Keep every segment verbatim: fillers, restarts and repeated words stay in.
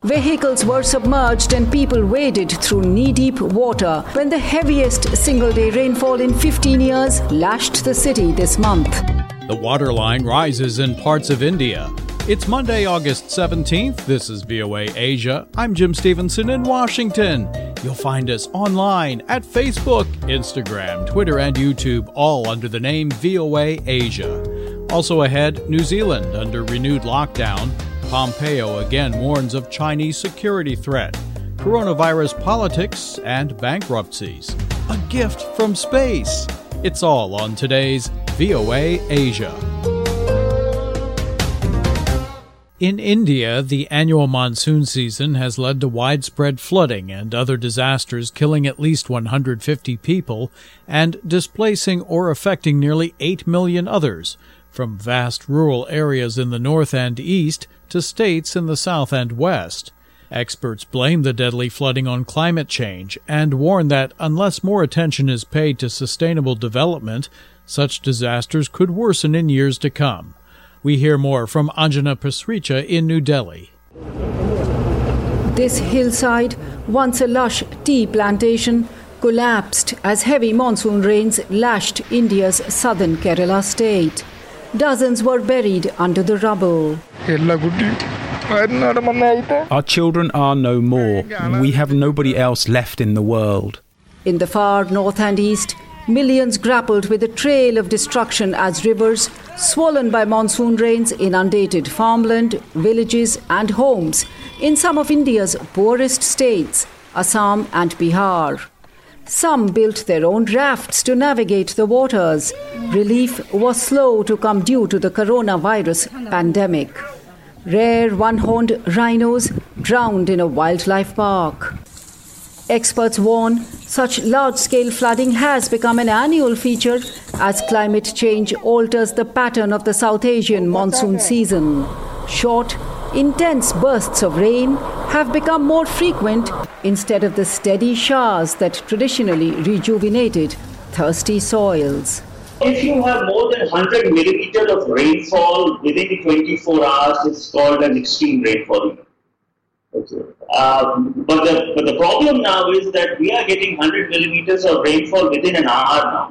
Vehicles were submerged and people waded through knee-deep water when the heaviest single-day rainfall in fifteen years lashed the city this month. The waterline rises in parts of India. It's Monday, August seventeenth. This is V O A Asia. I'm Jim Stevenson in Washington. You'll find us online at Facebook, Instagram, Twitter, and YouTube, all under the name V O A Asia. Also ahead, New Zealand under renewed lockdown. Pompeo again warns of Chinese security threat. Coronavirus politics and bankruptcies. A gift from space. It's all on today's V O A Asia. In India, the annual monsoon season has led to widespread flooding and other disasters, killing at least one hundred fifty people and displacing or affecting nearly eight million others, from vast rural areas in the north and east to states in the south and west. Experts blame the deadly flooding on climate change and warn that unless more attention is paid to sustainable development, such disasters could worsen in years to come. We hear more from Anjana Pasricha in New Delhi. This hillside, once a lush tea plantation, collapsed as heavy monsoon rains lashed India's southern Kerala state. Dozens were buried under the rubble. Our children are no more. We have nobody else left in the world. In the far north and east, millions grappled with a trail of destruction as rivers, swollen by monsoon rains, inundated farmland, villages and homes in some of India's poorest states, Assam and Bihar. Some built their own rafts to navigate the waters. Relief was slow to come due to the coronavirus pandemic. Rare one-horned rhinos drowned in a wildlife park. Experts warn such large-scale flooding has become an annual feature as climate change alters the pattern of the South Asian monsoon season. Short, intense bursts of rain have become more frequent instead of the steady showers that traditionally rejuvenated thirsty soils. If you have more than one hundred millimeters of rainfall within twenty-four hours, it's called an extreme rainfall. Okay. Um, but, the, but the problem now is that we are getting one hundred millimeters of rainfall within an hour now.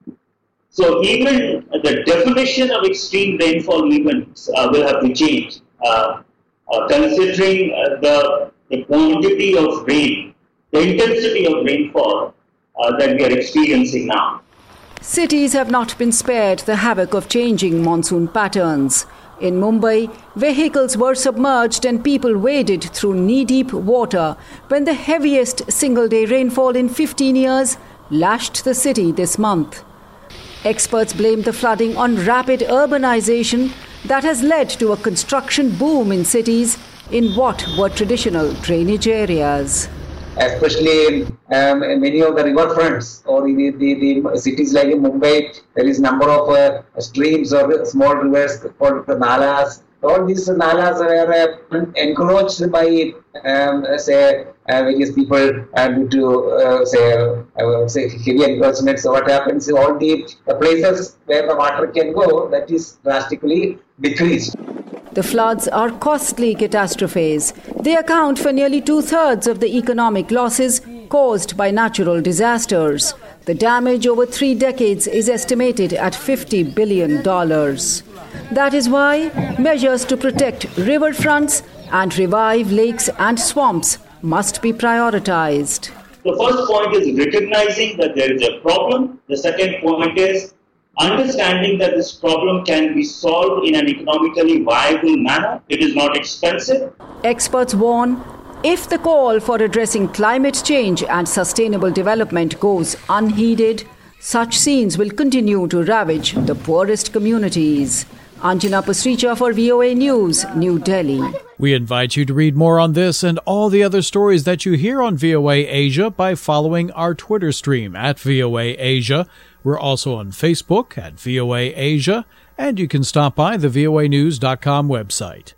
So even the definition of extreme rainfall even uh, will have to change, uh, uh, considering uh, the, the quantity of rain, the intensity of rainfall uh, that we are experiencing now. Cities have not been spared the havoc of changing monsoon patterns. In Mumbai, vehicles were submerged and people waded through knee-deep water when the heaviest single-day rainfall in fifteen years lashed the city this month. Experts blame the flooding on rapid urbanization that has led to a construction boom in cities in what were traditional drainage areas. Especially um, in many of the riverfronts or in the, the, the cities like in Mumbai, there is number of uh, streams or small rivers called the nalas. All these nalas are uh, encroached by, um, say, uh, various people uh, due to, uh, say, uh, say, heavy encroachment. So what happens is all the, the places where the water can go, that is drastically decreased. The floods are costly catastrophes. They account for nearly two-thirds of the economic losses caused by natural disasters. The damage over three decades is estimated at fifty billion dollars. That is why measures to protect riverfronts and revive lakes and swamps must be prioritized. The first point is recognizing that there is a problem. The second point is understanding that this problem can be solved in an economically viable manner. It is not expensive. Experts warn, if the call for addressing climate change and sustainable development goes unheeded, such scenes will continue to ravage the poorest communities. Anjana Pasricha for V O A News, New Delhi. We invite you to read more on this and all the other stories that you hear on V O A Asia by following our Twitter stream at V O A Asia. We're also on Facebook at V O A Asia, and you can stop by the V O A news dot com website.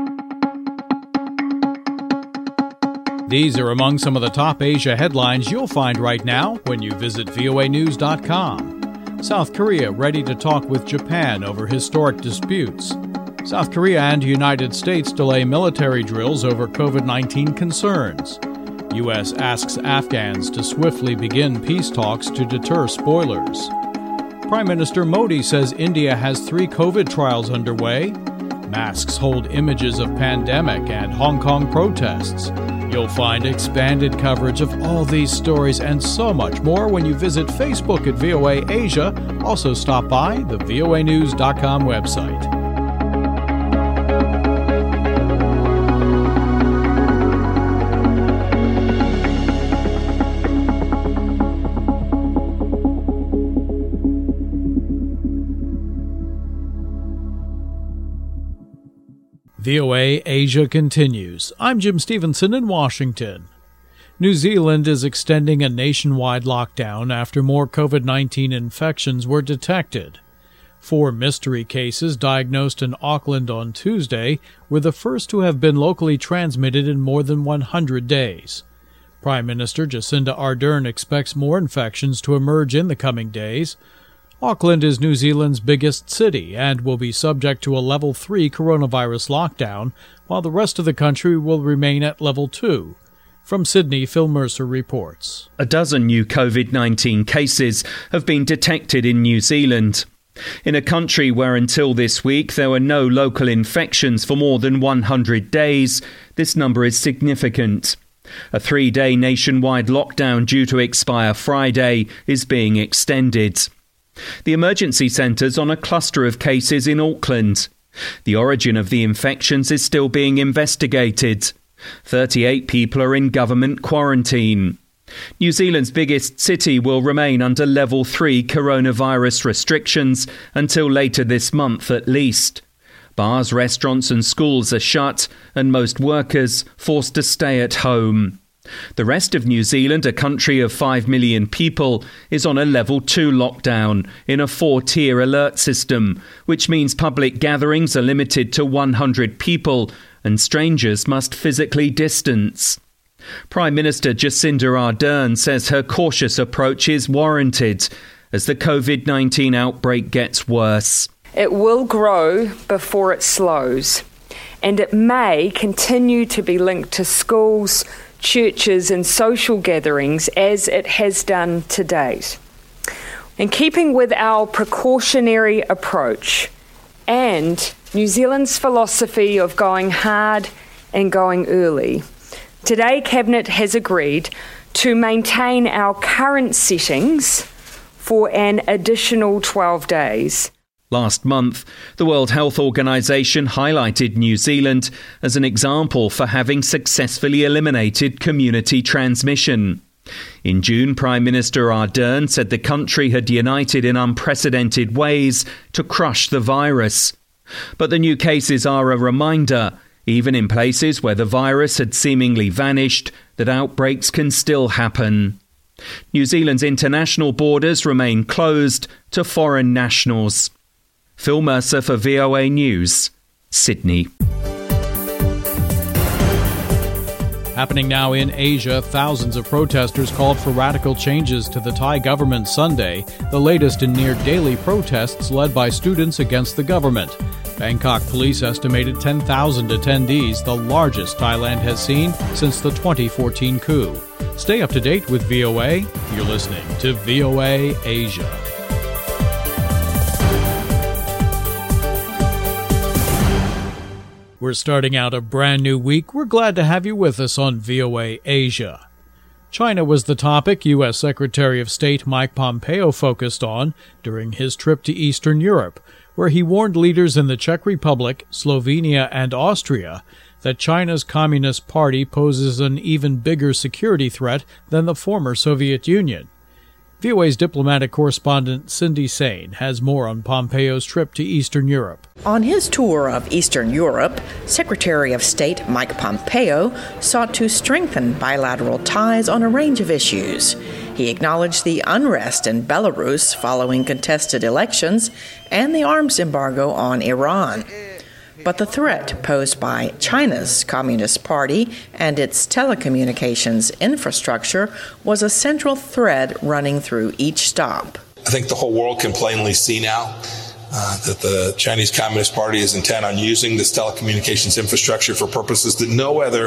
These are among some of the top Asia headlines you'll find right now when you visit V O A news dot com. South Korea ready to talk with Japan over historic disputes. South Korea and United States delay military drills over COVID nineteen concerns. U S asks Afghans to swiftly begin peace talks to deter spoilers. Prime Minister Modi says India has three COVID trials underway. Masks hold images of pandemic and Hong Kong protests. You'll find expanded coverage of all these stories and so much more when you visit Facebook at V O A Asia. Also stop by the V O A news dot com website. V O A Asia continues. I'm Jim Stevenson in Washington. New Zealand is extending a nationwide lockdown after more COVID nineteen infections were detected. Four mystery cases diagnosed in Auckland on Tuesday were the first to have been locally transmitted in more than one hundred days. Prime Minister Jacinda Ardern expects more infections to emerge in the coming days. Auckland is New Zealand's biggest city and will be subject to a level three coronavirus lockdown, while the rest of the country will remain at level two. From Sydney, Phil Mercer reports. A dozen new COVID nineteen cases have been detected in New Zealand. In a country where until this week there were no local infections for more than one hundred days, this number is significant. A three-day nationwide lockdown due to expire Friday is being extended. The emergency centre's on a cluster of cases in Auckland. The origin of the infections is still being investigated. thirty-eight people are in government quarantine. New Zealand's biggest city will remain under level three coronavirus restrictions until later this month at least. Bars, restaurants and schools are shut and most workers forced to stay at home. The rest of New Zealand, a country of five million people, is on a level two lockdown in a four-tier alert system, which means public gatherings are limited to one hundred people and strangers must physically distance. Prime Minister Jacinda Ardern says her cautious approach is warranted as the COVID nineteen outbreak gets worse. It will grow before it slows, and it may continue to be linked to schools, churches and social gatherings as it has done to date. In keeping with our precautionary approach and New Zealand's philosophy of going hard and going early, today Cabinet has agreed to maintain our current settings for an additional twelve days. Last month, the World Health Organization highlighted New Zealand as an example for having successfully eliminated community transmission. In June, Prime Minister Ardern said the country had united in unprecedented ways to crush the virus. But the new cases are a reminder, even in places where the virus had seemingly vanished, that outbreaks can still happen. New Zealand's international borders remain closed to foreign nationals. Phil Mercer for V O A News, Sydney. Happening now in Asia, thousands of protesters called for radical changes to the Thai government Sunday, the latest in near-daily protests led by students against the government. Bangkok police estimated ten thousand attendees, the largest Thailand has seen since the twenty fourteen coup. Stay up to date with V O A. You're listening to V O A Asia. We're starting out a brand new week. We're glad to have you with us on V O A Asia. China was the topic U S Secretary of State Mike Pompeo focused on during his trip to Eastern Europe, where he warned leaders in the Czech Republic, Slovenia, and Austria that China's Communist Party poses an even bigger security threat than the former Soviet Union. V O A's diplomatic correspondent Cindy Sain has more on Pompeo's trip to Eastern Europe. On his tour of Eastern Europe, Secretary of State Mike Pompeo sought to strengthen bilateral ties on a range of issues. He acknowledged the unrest in Belarus following contested elections and the arms embargo on Iran. But the threat posed by China's Communist Party and its telecommunications infrastructure was a central thread running through each stop. I think the whole world can plainly see now uh, that the Chinese Communist Party is intent on using this telecommunications infrastructure for purposes that no other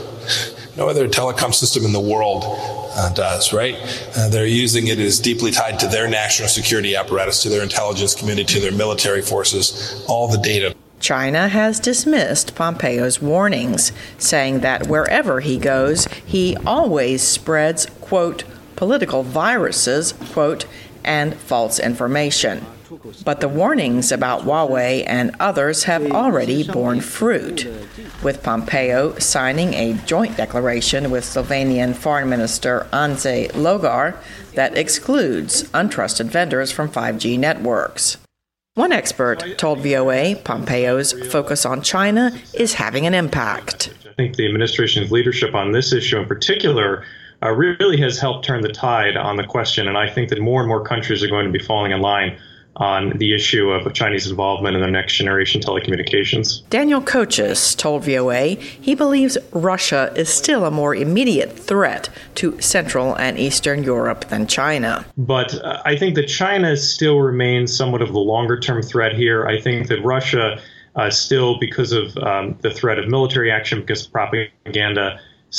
no other telecom system in the world uh, does, right? Uh, they're using it as deeply tied to their national security apparatus, to their intelligence community, to their military forces, all the data. China has dismissed Pompeo's warnings, saying that wherever he goes, he always spreads, quote, political viruses, quote, and false information. But the warnings about Huawei and others have already borne fruit, with Pompeo signing a joint declaration with Slovenian Foreign Minister Anže Logar that excludes untrusted vendors from five G networks. One expert told V O A Pompeo's focus on China is having an impact. I think the administration's leadership on this issue in particular uh, really has helped turn the tide on the question, and I think that more and more countries are going to be falling in line on the issue of Chinese involvement in the next generation telecommunications. Daniel Kochis told V O A he believes Russia is still a more immediate threat to Central and Eastern Europe than China. But uh, I think that China still remains somewhat of the longer-term threat here. I think that Russia uh, still, because of um, the threat of military action, because of propaganda,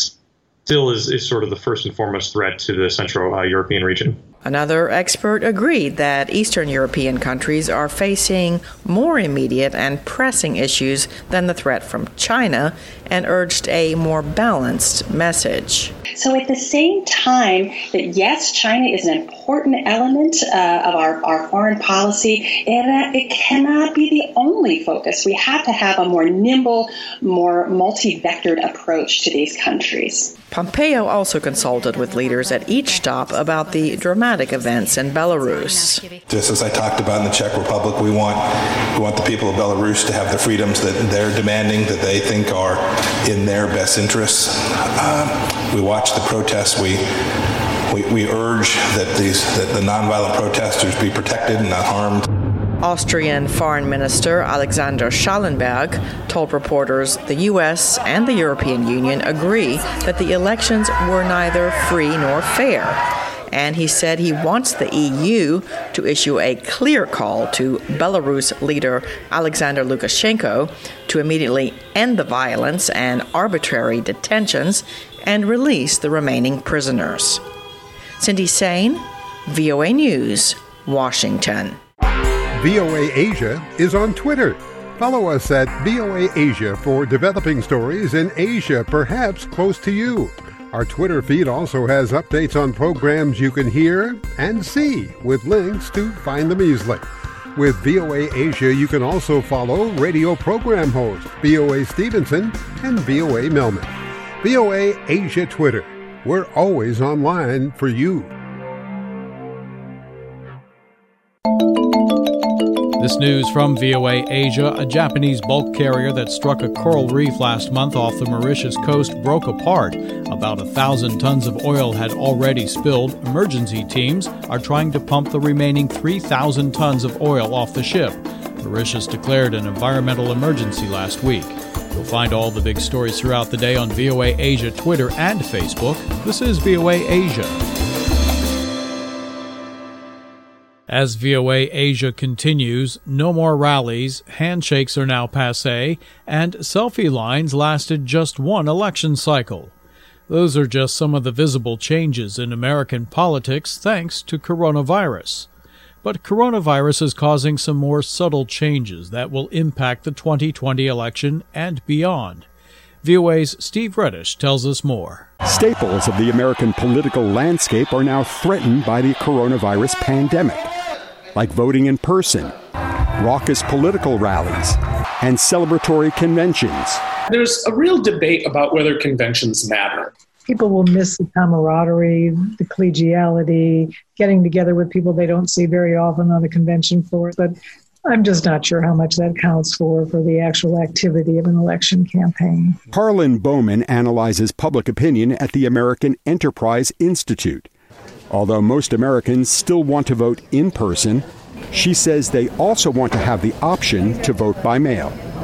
still is, is sort of the first and foremost threat to the Central uh, European region. Another expert agreed that Eastern European countries are facing more immediate and pressing issues than the threat from China and urged a more balanced message. So at the same time that, yes, China is an important element uh, of our, our foreign policy, and it cannot be the only focus. We have to have a more nimble, more multi-vectored approach to these countries. Pompeo also consulted with leaders at each stop about the dramatic events in Belarus. Just as I talked about in the Czech Republic, we want we want the people of Belarus to have the freedoms that they're demanding, that they think are in their best interests. Um, we watch the protests. We we, we urge that these that the nonviolent protesters be protected and not harmed. Austrian Foreign Minister Alexander Schallenberg told reporters the U S and the European Union agree that the elections were neither free nor fair. And he said he wants the E U to issue a clear call to Belarus leader Alexander Lukashenko to immediately end the violence and arbitrary detentions and release the remaining prisoners. Cindy Sain, V O A News, Washington. V O A Asia is on Twitter. Follow us at V O A Asia for developing stories in Asia, perhaps close to you. Our Twitter feed also has updates on programs you can hear and see, with links to find them easily. With V O A Asia, you can also follow radio program host V O A Stevenson and V O A Melman. V O A Asia Twitter. We're always online for you. This news from V O A Asia. A Japanese bulk carrier that struck a coral reef last month off the Mauritius coast broke apart. About a thousand tons of oil had already spilled. Emergency teams are trying to pump the remaining three thousand tons of oil off the ship. Mauritius declared an environmental emergency last week. You'll find all the big stories throughout the day on V O A Asia Twitter and Facebook. This is V O A Asia. As V O A Asia continues, no more rallies, handshakes are now passé, and selfie lines lasted just one election cycle. Those are just some of the visible changes in American politics thanks to coronavirus. But coronavirus is causing some more subtle changes that will impact the twenty twenty election and beyond. V O A's Steve Reddish tells us more. Staples of the American political landscape are now threatened by the coronavirus pandemic, like voting in person, raucous political rallies, and celebratory conventions. There's a real debate about whether conventions matter. People will miss the camaraderie, the collegiality, getting together with people they don't see very often on a convention floor. But I'm just not sure how much that counts for, for the actual activity of an election campaign. Harlan Bowman analyzes public opinion at the American Enterprise Institute. Although most Americans still want to vote in person, she says they also want to have the option to vote by mail.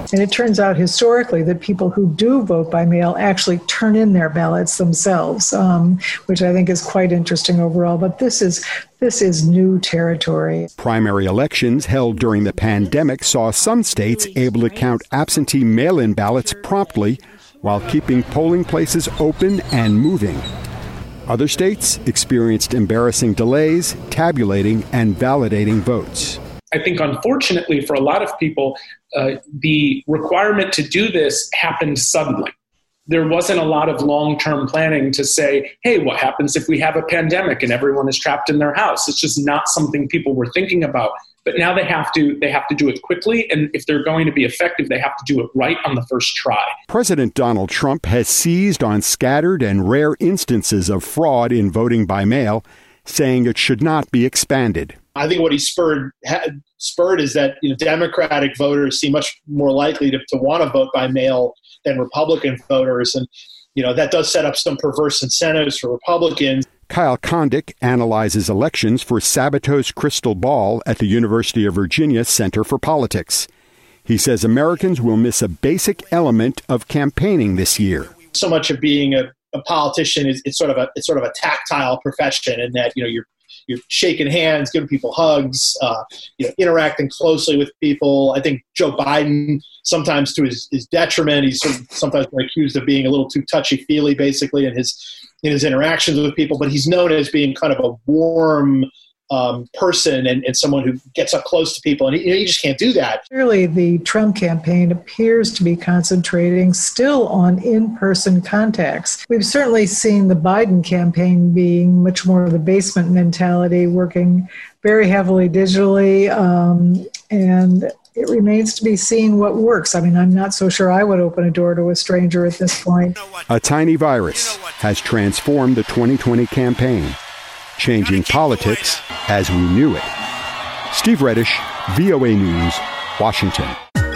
And it turns out historically that people who do vote by mail actually turn in their ballots themselves, um, which I think is quite interesting overall. But this is this is new territory. Primary elections held during the pandemic saw some states able to count absentee mail-in ballots promptly while keeping polling places open and moving. Other states experienced embarrassing delays tabulating and validating votes. I think, unfortunately, for a lot of people, uh, the requirement to do this happened suddenly. There wasn't a lot of long-term planning to say, hey, what happens if we have a pandemic and everyone is trapped in their house? It's just not something people were thinking about. But now they have to they have to do it quickly. And if they're going to be effective, they have to do it right on the first try. President Donald Trump has seized on scattered and rare instances of fraud in voting by mail, saying it should not be expanded. I think what he spurred had, spurred is that you know, Democratic voters seem much more likely to, to want to vote by mail than Republican voters. And, you know, that does set up some perverse incentives for Republicans. Kyle Kondik analyzes elections for Sabato's Crystal Ball at the University of Virginia Center for Politics. He says Americans will miss a basic element of campaigning this year. So much of being a, a politician is it's sort of a it's sort of a tactile profession in that, you know, you're You're shaking hands, giving people hugs, uh, you know, interacting closely with people. I think Joe Biden, sometimes to his, his detriment, he's sort of sometimes been accused of being a little too touchy-feely, basically, in his in his interactions with people. But he's known as being kind of a warm um, person and, and someone who gets up close to people, and he, you know, you just can't do that. Clearly, the Trump campaign appears to be concentrating still on in-person contacts. We've certainly seen the Biden campaign being much more of the basement mentality, working very heavily digitally, um, and it remains to be seen what works. I mean, I'm not so sure I would open a door to a stranger at this point. A tiny virus has transformed the twenty twenty campaign, changing politics as we knew it. Steve Reddish, V O A News, Washington.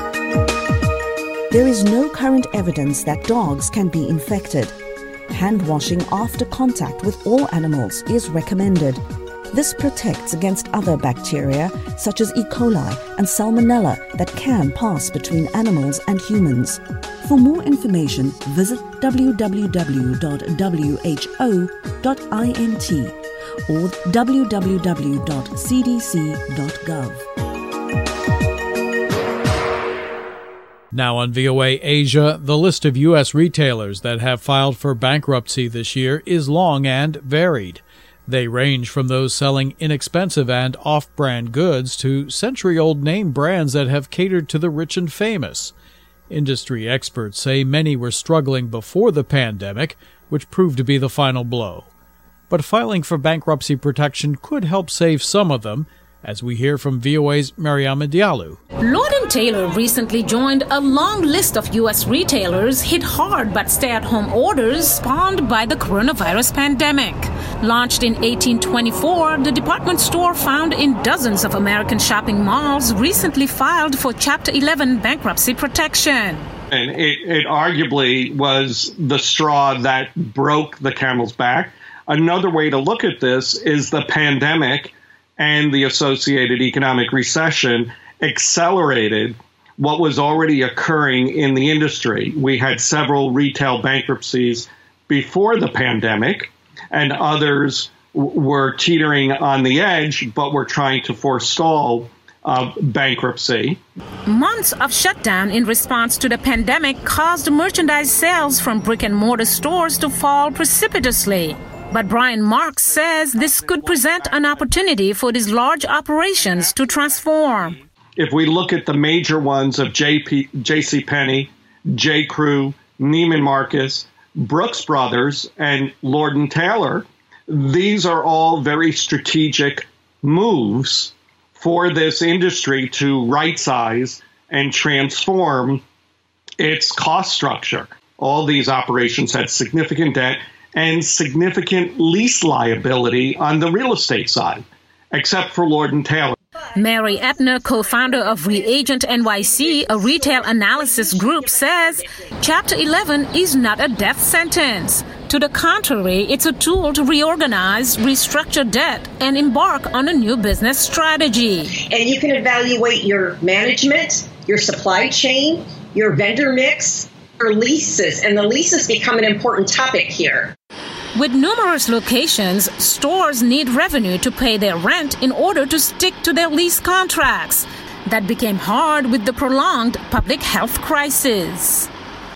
There is no current evidence that dogs can be infected. Hand washing after contact with all animals is recommended. This protects against other bacteria such as E. coli and Salmonella that can pass between animals and humans. For more information, visit w w w dot w h o dot int or w w w dot c d c dot gov. Now on V O A Asia, the list of U S retailers that have filed for bankruptcy this year is long and varied. They range from those selling inexpensive and off-brand goods to century-old name brands that have catered to the rich and famous. Industry experts say many were struggling before the pandemic, which proved to be the final blow. But filing for bankruptcy protection could help save some of them, as we hear from V O A's Mariama Diallo. Lord and Taylor recently joined a long list of U S retailers hit hard by stay-at-home orders spawned by the coronavirus pandemic. Launched in eighteen twenty-four, the department store found in dozens of American shopping malls recently filed for Chapter eleven bankruptcy protection. And it, it arguably was the straw that broke the camel's back. Another way to look at this is the pandemic and the associated economic recession accelerated what was already occurring in the industry. We had several retail bankruptcies before the pandemic, and others w- were teetering on the edge, but were trying to forestall uh, bankruptcy. Months of shutdown in response to the pandemic caused merchandise sales from brick-and-mortar stores to fall precipitously. But Brian Marks says this could present an opportunity for these large operations to transform. If we look at the major ones of J P, JCPenney, J. Crew, Neiman Marcus, Brooks Brothers, and Lord and Taylor, these are all very strategic moves for this industry to right-size and transform its cost structure. All these operations had significant debt and significant lease liability on the real estate side, except for Lord and Taylor. Mary Epner, co-founder of Reagent N Y C, a retail analysis group, says Chapter eleven is not a death sentence. To the contrary, it's a tool to reorganize, restructure debt, and embark on a new business strategy. And you can evaluate your management, your supply chain, your vendor mix, or leases, and the leases become an important topic here. With numerous locations, stores need revenue to pay their rent in order to stick to their lease contracts. That became hard with the prolonged public health crisis.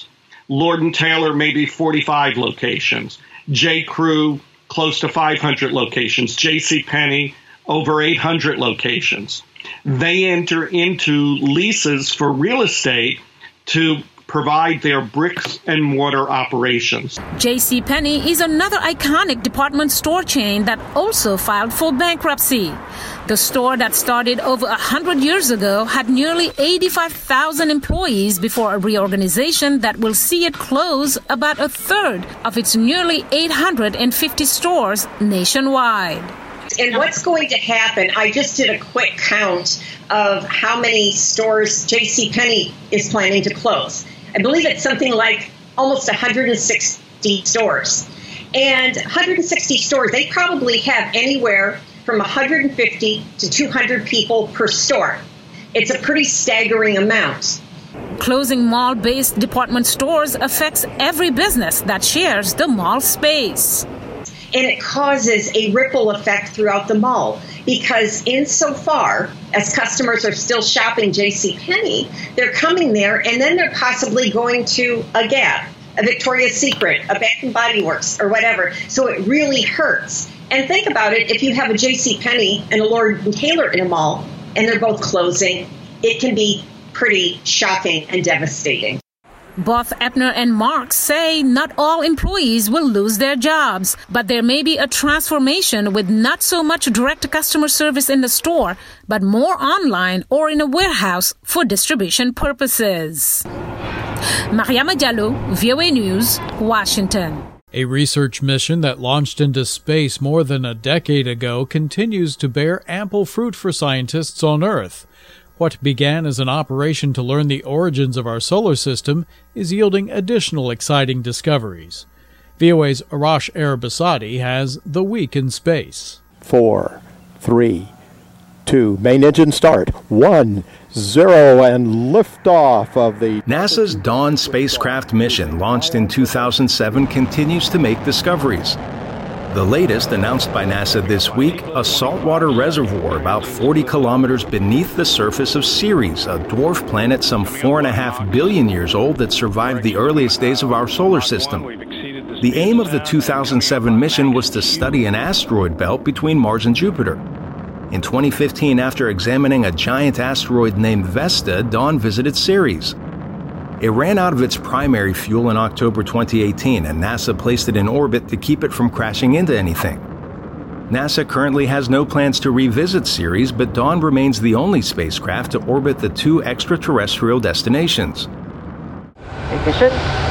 Lord and Taylor, maybe forty-five locations. J. Crew, close to five hundred locations. J C. Penney, over eight hundred locations. They enter into leases for real estate to provide their bricks and mortar operations. J C. Penney is another iconic department store chain that also filed for bankruptcy. The store that started over one hundred years ago had nearly eighty-five thousand employees before a reorganization that will see it close about a third of its nearly eight hundred fifty stores nationwide. And what's going to happen, I just did a quick count of how many stores J C. Penney is planning to close. I believe it's something like almost one hundred sixty stores. And one hundred sixty stores, they probably have anywhere from one hundred fifty to two hundred people per store. It's a pretty staggering amount. Closing mall-based department stores affects every business that shares the mall space. And it causes a ripple effect throughout the mall because insofar as customers are still shopping J C. Penney, they're coming there and then they're possibly going to a Gap, a Victoria's Secret, a Bath and Body Works, or whatever. So it really hurts. And think about it, if you have a J C. Penney and a Lord and Taylor in a mall and they're both closing, it can be pretty shocking and devastating. Both Epner and Marks say not all employees will lose their jobs, but there may be a transformation with not so much direct customer service in the store, but more online or in a warehouse for distribution purposes. Mariama Diallo, V O A News, Washington. A research mission that launched into space more than a decade ago continues to bear ample fruit for scientists on Earth. What began as an operation to learn the origins of our solar system is yielding additional exciting discoveries. V O A's Arash Arabasadi has The Week in Space. Four, three, two, main engine start, one, zero, and liftoff of the... NASA's Dawn spacecraft mission, launched in two thousand seven, continues to make discoveries. The latest, announced by NASA this week, a saltwater reservoir about forty kilometers beneath the surface of Ceres, a dwarf planet some four and a half billion years old that survived the earliest days of our solar system. The aim of the two thousand seven mission was to study an asteroid belt between Mars and Jupiter. In twenty fifteen, after examining a giant asteroid named Vesta, Dawn visited Ceres. It ran out of its primary fuel in October twenty eighteen, and NASA placed it in orbit to keep it from crashing into anything. NASA currently has no plans to revisit Ceres, but Dawn remains the only spacecraft to orbit the two extraterrestrial destinations. Ignition.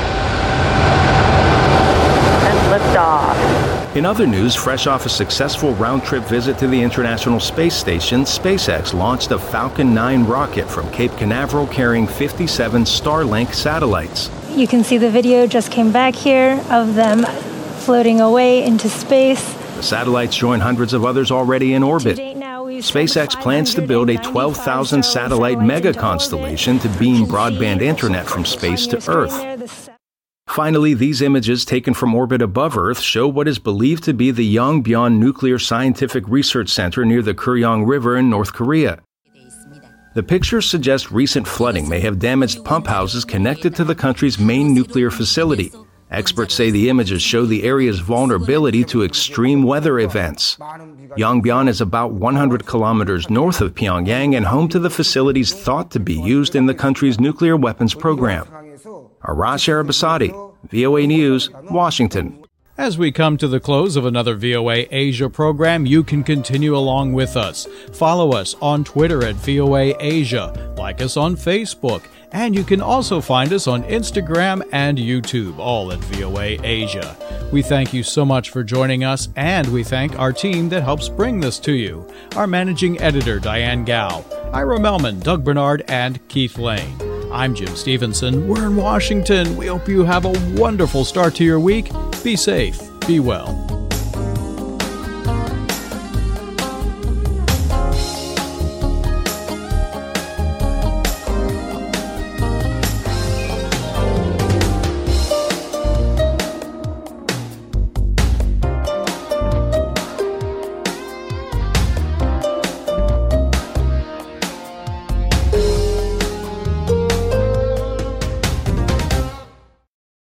And liftoff. In other news, fresh off a successful round-trip visit to the International Space Station, SpaceX launched a Falcon nine rocket from Cape Canaveral carrying fifty-seven Starlink satellites. You can see the video just came back here of them floating away into space. The satellites join hundreds of others already in orbit. SpaceX plans to build a twelve thousand satellite mega constellation to beam broadband internet from space to Earth. Finally, these images taken from orbit above Earth show what is believed to be the Yongbyon Nuclear Scientific Research Center near the Kuryong River in North Korea. The pictures suggest recent flooding may have damaged pump houses connected to the country's main nuclear facility. Experts say the images show the area's vulnerability to extreme weather events. Yongbyon is about one hundred kilometers north of Pyongyang and home to the facilities thought to be used in the country's nuclear weapons program. Arash Arabasadi, V O A News, Washington. As we come to the close of another V O A Asia program, you can continue along with us. Follow us on Twitter at V O A Asia, like us on Facebook, and you can also find us on Instagram and YouTube, all at V O A Asia. We thank you so much for joining us, and we thank our team that helps bring this to you. Our managing editor, Diane Gao, Ira Melman, Doug Bernard, and Keith Lane. I'm Jim Stevenson. We're in Washington. We hope you have a wonderful start to your week. Be safe. Be well.